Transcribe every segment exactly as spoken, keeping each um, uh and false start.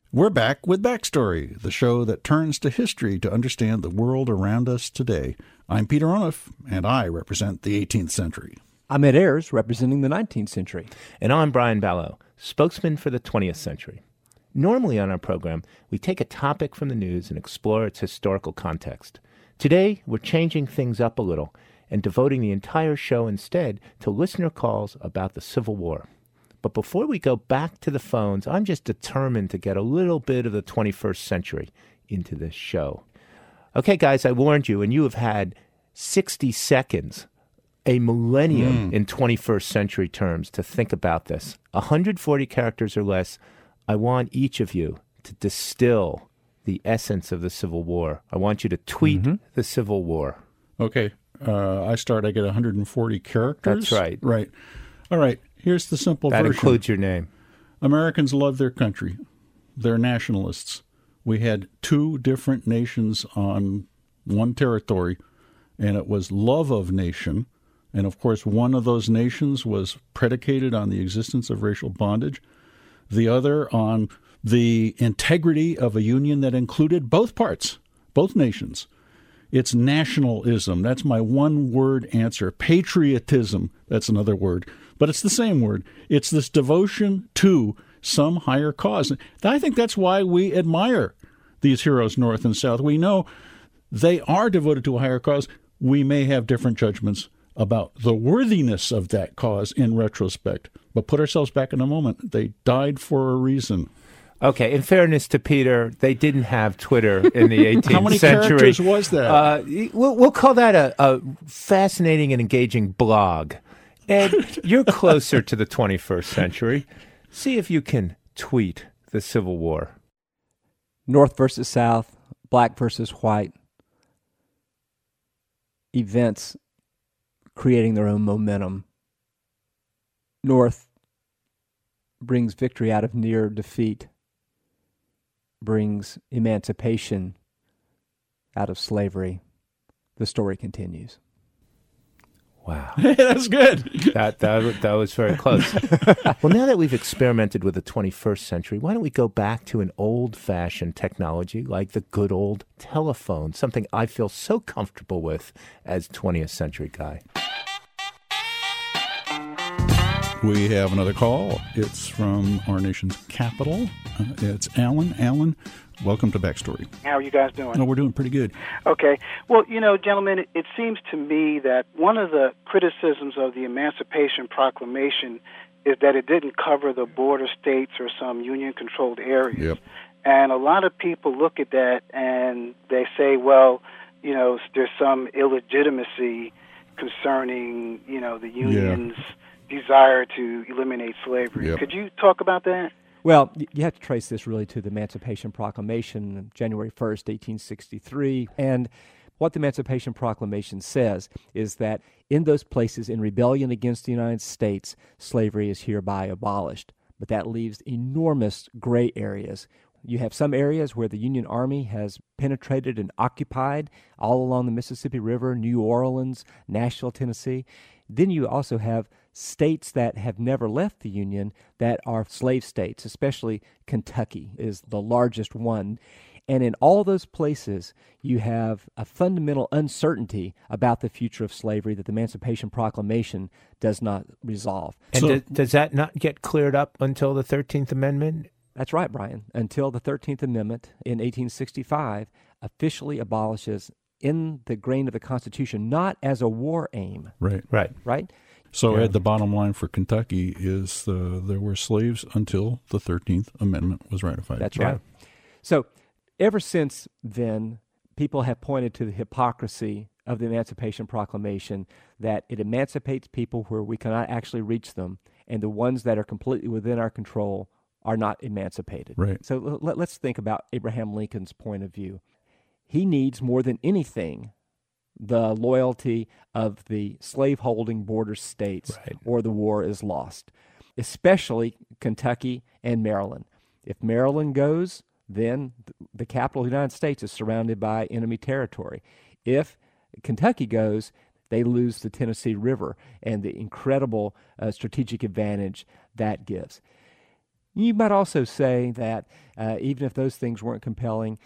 We're back with Backstory, the show that turns to history to understand the world around us today. I'm Peter Onuf, and I represent the eighteenth century. I'm Ed Ayers, representing the nineteenth century. And I'm Brian Ballow, spokesman for the twentieth century. Normally on our program, we take a topic from the news and explore its historical context. Today, we're changing things up a little and devoting the entire show instead to listener calls about the Civil War. But before we go back to the phones, I'm just determined to get a little bit of the twenty-first century into this show. Okay, guys, I warned you, and you have had sixty seconds, a millennium mm. in twenty-first century terms, to think about this. one hundred forty characters or less. I want each of you to distill the essence of the Civil War. I want you to tweet mm-hmm. the Civil War. Okay. Uh, I start, I get one hundred forty characters? That's right. Right. All right. Here's the simple that version. That includes your name. Americans love their country. They're nationalists. We had two different nations on one territory, and it was love of nation. And, of course, one of those nations was predicated on the existence of racial bondage, the other on the integrity of a union that included both parts, both nations. It's nationalism. That's my one-word answer. Patriotism, that's another word. But it's the same word. It's this devotion to some higher cause. I think that's why we admire these heroes north and south. We know they are devoted to a higher cause. We may have different judgments about the worthiness of that cause in retrospect. But put ourselves back in a moment. They died for a reason. Okay, in fairness to Peter, they didn't have Twitter in the eighteenth century. How many century. characters was that? Uh, we'll, we'll call that a, a fascinating and engaging blog. Ed, you're closer to the twenty-first century. See if you can tweet the Civil War. North versus South, black versus white. Events creating their own momentum. North brings victory out of near defeat, brings emancipation out of slavery. The story continues. Wow. That's good. That, that that was very close. Well, now that we've experimented with the twenty-first century, why don't we go back to an old-fashioned technology like the good old telephone, something I feel so comfortable with as twentieth century guy. We have another call. It's from our nation's capital. Uh, it's Alan. Alan, welcome to Backstory. How are you guys doing? Oh, we're doing pretty good. Okay. Well, you know, gentlemen, it, it seems to me that one of the criticisms of the Emancipation Proclamation is that it didn't cover the border states or some union-controlled areas. Yep. And a lot of people look at that and they say, well, you know, there's some illegitimacy concerning, you know, the union's yeah. desire to eliminate slavery. Yep. Could you talk about that? Well, you have to trace this really to the Emancipation Proclamation, January first, eighteen sixty-three. And what the Emancipation Proclamation says is that in those places in rebellion against the United States, slavery is hereby abolished. But that leaves enormous gray areas. You have some areas where the Union Army has penetrated and occupied all along the Mississippi River, New Orleans, Nashville, Tennessee. Then you also have states that have never left the Union that are slave states, especially Kentucky is the largest one. And in all those places, you have a fundamental uncertainty about the future of slavery that the Emancipation Proclamation does not resolve. And So- do, does that not get cleared up until the thirteenth Amendment? That's right, Brian. Until the thirteenth Amendment in eighteen sixty-five officially abolishes in the grain of the Constitution, not as a war aim, Right. Right. right? So, Yeah. Ed, the bottom line for Kentucky is uh, there were slaves until the thirteenth Amendment was ratified. That's Yeah. right. So ever since then, people have pointed to the hypocrisy of the Emancipation Proclamation, that it emancipates people where we cannot actually reach them, and the ones that are completely within our control are not emancipated. Right. So l- let, let's think about Abraham Lincoln's point of view. He needs more than anything the loyalty of the slaveholding border states, Right. or the war is lost, especially Kentucky and Maryland. If Maryland goes, then the capital of the United States is surrounded by enemy territory. If Kentucky goes, they lose the Tennessee River and the incredible uh, strategic advantage that gives. You might also say that uh, even if those things weren't compelling,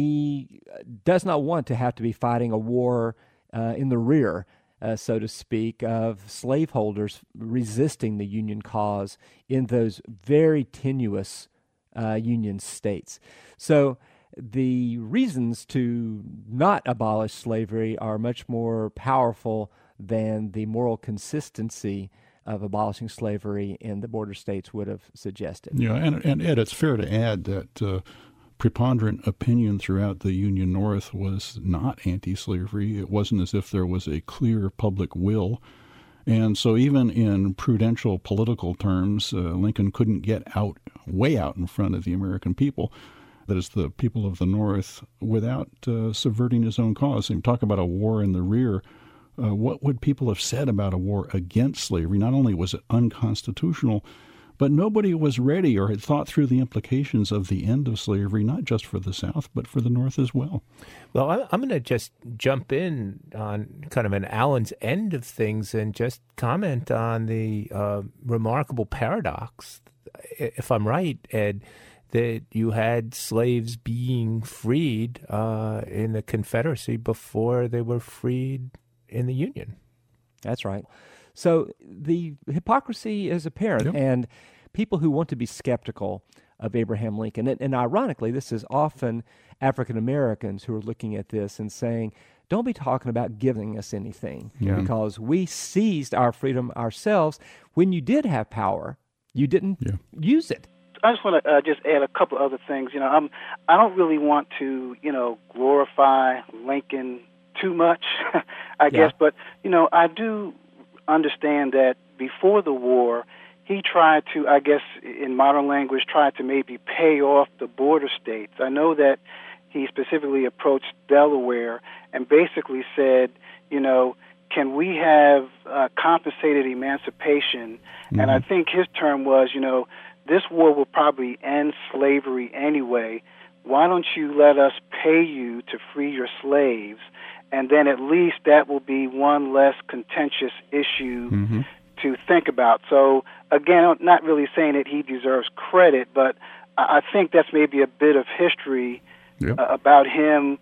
he does not want to have to be fighting a war uh, in the rear, uh, so to speak, of slaveholders resisting the Union cause in those very tenuous uh, Union states. So the reasons to not abolish slavery are much more powerful than the moral consistency of abolishing slavery in the border states would have suggested. Yeah, and, and Ed, it's fair to add that uh, preponderant opinion throughout the Union North was not anti-slavery. It wasn't as if there was a clear public will. And so even in prudential political terms, uh, Lincoln couldn't get out, way out in front of the American people, that is the people of the North, without uh, subverting his own cause. And talk about a war in the rear. Uh, what would people have said about a war against slavery? Not only was it unconstitutional, but nobody was ready or had thought through the implications of the end of slavery, not just for the South, but for the North as well. Well, I'm going to just jump in on kind of an Allen's end of things and just comment on the uh, remarkable paradox, if I'm right, Ed, that you had slaves being freed uh, in the Confederacy before they were freed in the Union. That's right. So the hypocrisy is apparent, yep. And people who want to be skeptical of Abraham Lincoln, and, and ironically, this is often African Americans who are looking at this and saying, don't be talking about giving us anything, yeah. because we seized our freedom ourselves. When you did have power, you didn't yeah. use it. I just want to uh, just add a couple other things. You know, I'm I don't really want to, you know, glorify Lincoln too much, I yeah. guess, but you know, I do understand that before the war, he tried to, I guess, in modern language, tried to maybe pay off the border states. I know that he specifically approached Delaware and basically said, you know, can we have uh, compensated emancipation? Mm-hmm. And I think his term was, you know, this war will probably end slavery anyway. Why don't you let us pay you to free your slaves? And then at least that will be one less contentious issue mm-hmm. to think about. So, again, I'm not really saying that he deserves credit, but I think that's maybe a bit of history yep. uh, about him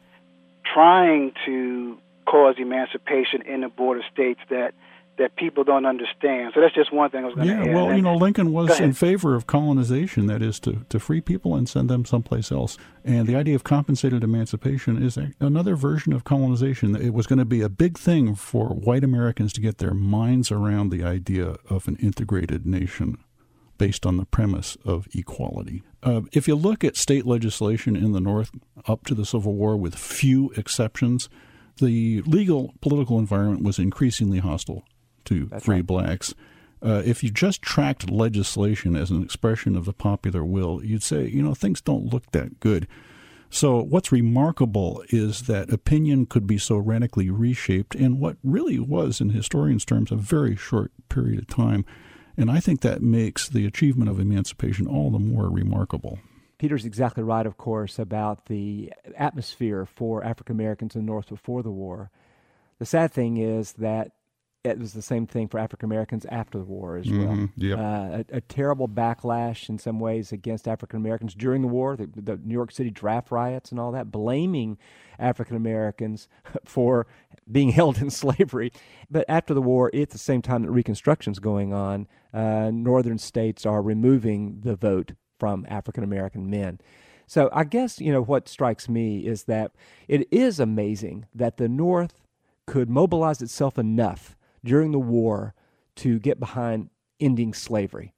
trying to cause emancipation in the border states that that people don't understand. So that's just one thing I was going to yeah, add. Yeah, well, you know, Lincoln was in favor of colonization, that is, to, to free people and send them someplace else. And the idea of compensated emancipation is another version of colonization. It was going to be a big thing for white Americans to get their minds around the idea of an integrated nation based on the premise of equality. Uh, if you look at state legislation in the North up to the Civil War, with few exceptions, the legal political environment was increasingly hostile to That's free right. blacks. Uh, if you just tracked legislation as an expression of the popular will, you'd say, you know, things don't look that good. So what's remarkable is that opinion could be so radically reshaped in what really was, in historians' terms, a very short period of time. And I think that makes the achievement of emancipation all the more remarkable. Peter's exactly right, of course, about the atmosphere for African Americans in the North before the war. The sad thing is that it was the same thing for African Americans after the war as well. Mm-hmm. Yep. Uh, a, a terrible backlash in some ways against African Americans during the war, the, the New York City draft riots and all that, blaming African Americans for being held in slavery. But after the war, at the same time that Reconstruction's going on, uh, northern states are removing the vote from African American men. So I guess, you know, what strikes me is that it is amazing that the North could mobilize itself enough during the war to get behind ending slavery.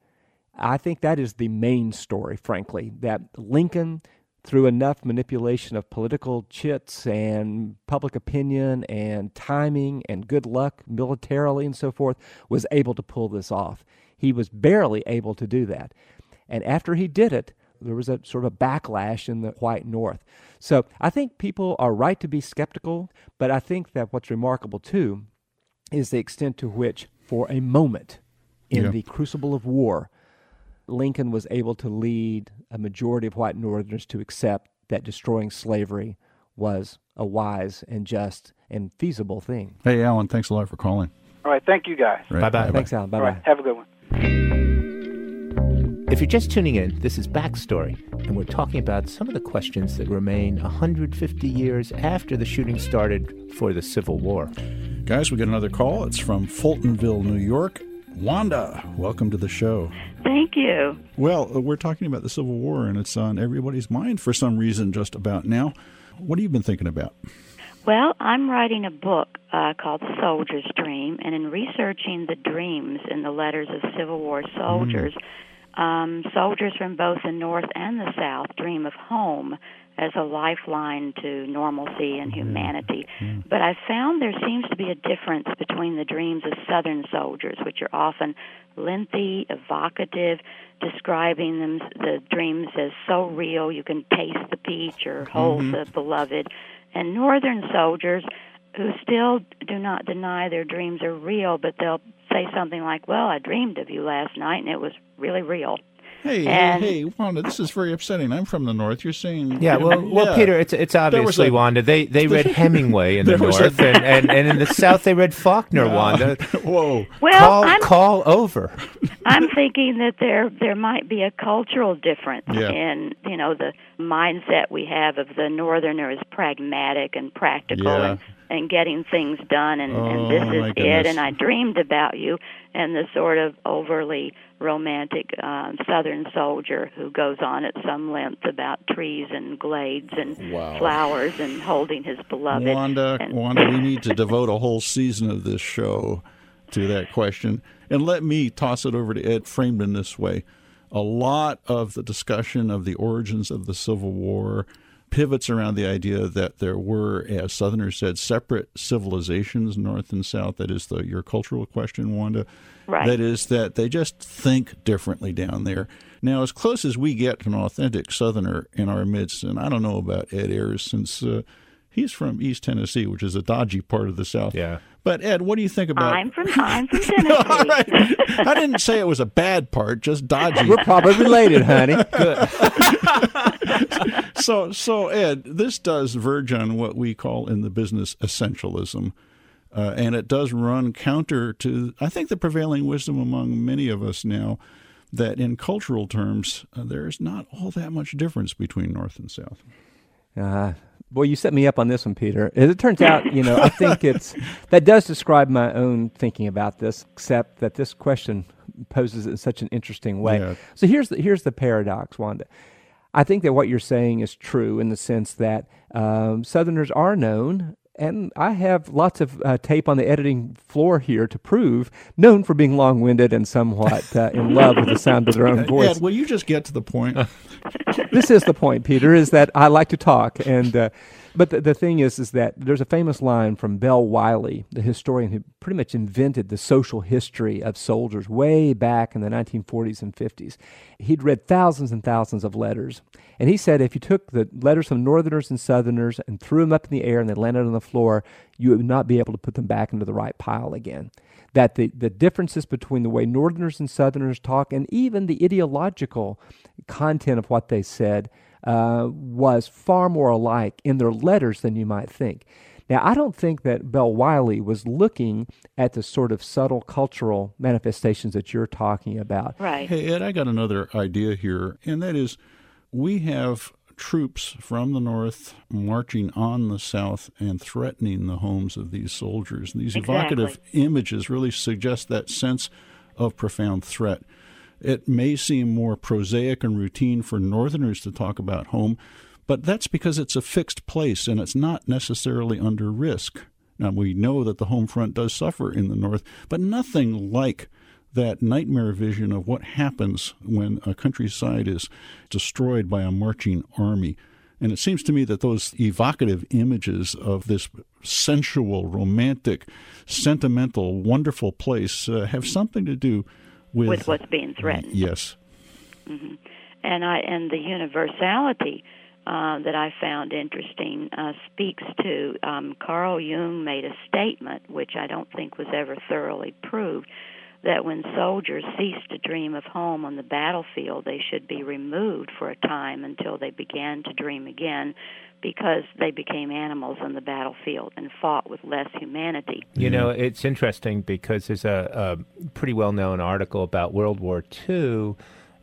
I think that is the main story, frankly, that Lincoln, through enough manipulation of political chits and public opinion and timing and good luck militarily and so forth, was able to pull this off. He was barely able to do that. And after he did it, there was a sort of a backlash in the white North. So I think people are right to be skeptical, but I think that what's remarkable, too, is the extent to which, for a moment in yeah. the crucible of war, Lincoln was able to lead a majority of white Northerners to accept that destroying slavery was a wise and just and feasible thing. Hey, Alan, thanks a lot for calling. All right, thank you, guys. Right. Bye-bye. Thanks, Alan. Bye-bye. All right, have a good one. If you're just tuning in, this is Backstory, and we're talking about some of the questions that remain one hundred fifty years after the shooting started for the Civil War. Guys, we got another call. It's from Fultonville, New York. Wanda, welcome to the show. Thank you. Well, we're talking about the Civil War, and it's on everybody's mind for some reason just about now. What have you been thinking about? Well, I'm writing a book uh, called The Soldier's Dream, and in researching the dreams in the letters of Civil War soldiers, mm. um, soldiers from both the North and the South dream of home as a lifeline to normalcy and humanity. Mm. But I found there seems to be a difference between the dreams of Southern soldiers, which are often lengthy, evocative, describing them, the dreams as so real you can taste the peach or hold mm-hmm. the beloved, and Northern soldiers who still do not deny their dreams are real, but they'll say something like, well, I dreamed of you last night, and it was really real. Hey, and, hey, hey, Wanda, this is very upsetting. I'm from the North. You're saying... Yeah, well, well yeah. Peter, it's it's obviously, a, Wanda. They they read Hemingway in the North, a, and, and, and in the South they read Faulkner, uh, Wanda. Whoa. Well, call, I'm, call over. I'm thinking that there there might be a cultural difference yeah. in, you know, the mindset we have of the Northerner as pragmatic and practical yeah. and, and getting things done, and, oh, and this is goodness. it, and I dreamed about you, and the sort of overly romantic um, Southern soldier who goes on at some length about trees and glades and wow. flowers and holding his beloved. Wanda, and, Wanda, we need to devote a whole season of this show to that question. And let me toss it over to Ed, framed in this way. A lot of the discussion of the origins of the Civil War pivots around the idea that there were, as Southerners said, separate civilizations, North and South. That is the your cultural question, Wanda. Right. That is that they just think differently down there. Now, as close as we get to an authentic Southerner in our midst, and I don't know about Ed Ayers since uh, he's from East Tennessee, which is a dodgy part of the South. Yeah. But, Ed, what do you think about... I'm from, I'm from Tennessee. All right. I didn't say it was a bad part, just dodgy. We're probably related, honey. Good. so, so, Ed, this does verge on what we call in the business essentialism. Uh, and it does run counter to, I think, the prevailing wisdom among many of us now that in cultural terms, uh, there's not all that much difference between North and South. Uh, boy, you set me up on this one, Peter. As it turns out, you know, I think it's that does describe my own thinking about this, except that this question poses it in such an interesting way. Yeah. So here's the, here's the paradox, Wanda. I think that what you're saying is true in the sense that um, Southerners are known, and I have lots of uh, tape on the editing floor here to prove, known for being long-winded and somewhat uh, in love with the sound of their own voice. Ed, will you just get to the point? This is the point, Peter, is that I like to talk. and uh, But the, the thing is, is that there's a famous line from Bell Wiley, the historian who pretty much invented the social history of soldiers way back in the nineteen forties and fifties. He'd read thousands and thousands of letters. And he said if you took the letters from Northerners and Southerners and threw them up in the air and they landed on the floor, you would not be able to put them back into the right pile again. That the, the differences between the way Northerners and Southerners talk and even the ideological content of what they said uh, was far more alike in their letters than you might think. Now, I don't think that Bell Wiley was looking at the sort of subtle cultural manifestations that you're talking about. Right. Hey, Ed, I got another idea here, and that is we have troops from the North marching on the South and threatening the homes of these soldiers. These Exactly. evocative images really suggest that sense of profound threat. It may seem more prosaic and routine for Northerners to talk about home, but that's because it's a fixed place and it's not necessarily under risk. Now, we know that the home front does suffer in the North, but nothing like that nightmare vision of what happens when a countryside is destroyed by a marching army. And it seems to me that those evocative images of this sensual, romantic, sentimental, wonderful place uh, have something to do with, with what's being threatened. Yes. Mm-hmm. And I and the universality uh, that I found interesting uh, speaks to um, Carl Jung made a statement, which I don't think was ever thoroughly proved, that when soldiers cease to dream of home on the battlefield, they should be removed for a time until they began to dream again, because they became animals on the battlefield and fought with less humanity. You know, it's interesting because there's a, a pretty well-known article about World War Two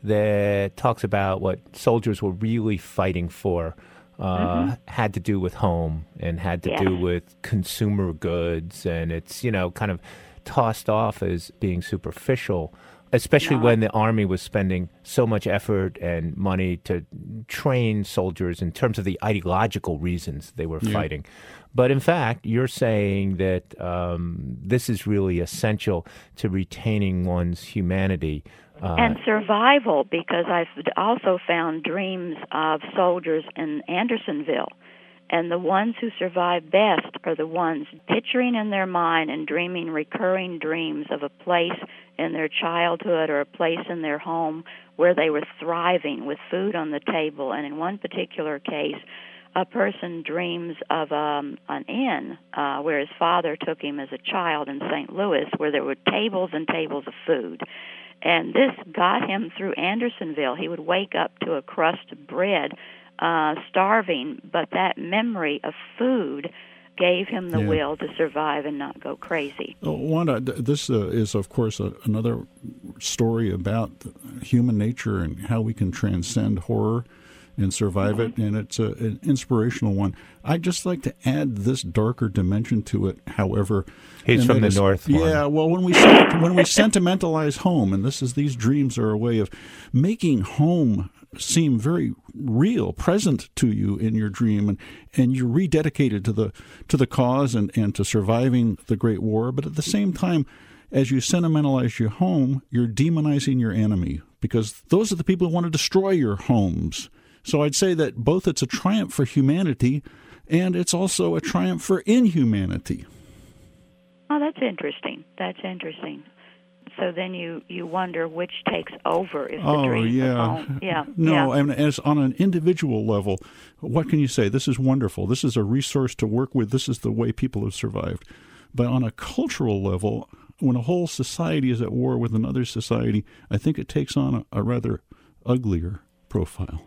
that talks about what soldiers were really fighting for. Uh, mm-hmm. Had to do with home and had to yes. do with consumer goods, and it's, you know, kind of tossed off as being superficial, especially no. when the Army was spending so much effort and money to train soldiers in terms of the ideological reasons they were yeah. fighting. But in fact, you're saying that um, this is really essential to retaining one's humanity. Uh, and survival, because I've also found dreams of soldiers in Andersonville. And the ones who survive best are the ones picturing in their mind and dreaming recurring dreams of a place in their childhood or a place in their home where they were thriving with food on the table. And in one particular case, a person dreams of um, an inn uh, where his father took him as a child in Saint Louis, where there were tables and tables of food. And this got him through Andersonville. He would wake up to a crust of bread, uh, starving, but that memory of food gave him the yeah. will to survive and not go crazy. Oh, Wanda, this uh, is, of course, a, another story about human nature and how we can transcend horror and survive mm-hmm. it, and it's a, an inspirational one. I'd just like to add this darker dimension to it, however. He's from the is, north. Yeah, one. well, when we when we sentimentalize home, and this is these dreams are a way of making home seem very real, present to you in your dream, and, and you're rededicated to the to the cause and, and to surviving the Great War. But at the same time, as you sentimentalize your home, you're demonizing your enemy, because those are the people who want to destroy your homes. So I'd say that both it's a triumph for humanity and it's also a triumph for inhumanity. Oh, that's interesting. That's interesting. So then you, you wonder which takes over. Is the oh, dream yeah. home? Yeah. No, yeah. and as on an individual level, what can you say? This is wonderful. This is a resource to work with. This is the way people have survived. But on a cultural level, when a whole society is at war with another society, I think it takes on a, a rather uglier profile.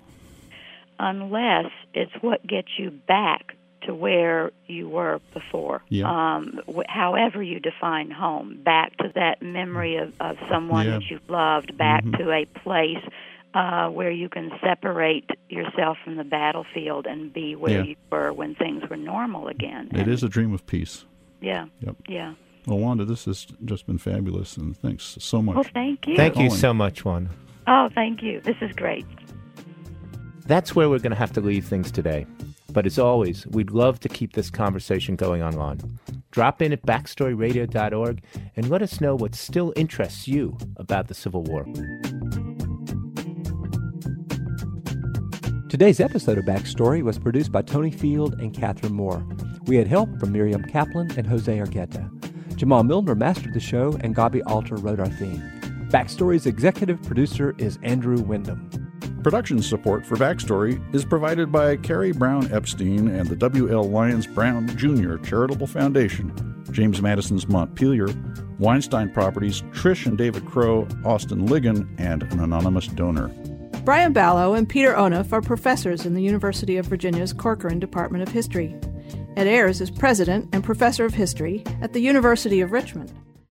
Unless it's what gets you back to where you were before. Yeah. Um, wh- however you define home, back to that memory of, of someone yeah. that you've loved, back mm-hmm. to a place uh, where you can separate yourself from the battlefield and be where yeah. you were when things were normal again. It and, is a dream of peace. Yeah. Yep. Yeah. Well, Wanda, this has just been fabulous, and thanks so much. Well, thank you. Thank you Owen. so much, Wanda. Oh, thank you. This is great. That's where we're going to have to leave things today. But as always, we'd love to keep this conversation going online. Drop in at backstory radio dot org and let us know what still interests you about the Civil War. Today's episode of Backstory was produced by Tony Field and Catherine Moore. We had help from Miriam Kaplan and Jose Argueta. Jamal Milner mastered the show, and Gabi Alter wrote our theme. Backstory's executive producer is Andrew Wyndham. Production support for Backstory is provided by Carrie Brown Epstein and the W L Lyons Brown Junior Charitable Foundation, James Madison's Montpelier, Weinstein Properties, Trish and David Crow, Austin Ligon, and an anonymous donor. Brian Ballo and Peter Onuf are professors in the University of Virginia's Corcoran Department of History. Ed Ayers is president and professor of history at the University of Richmond.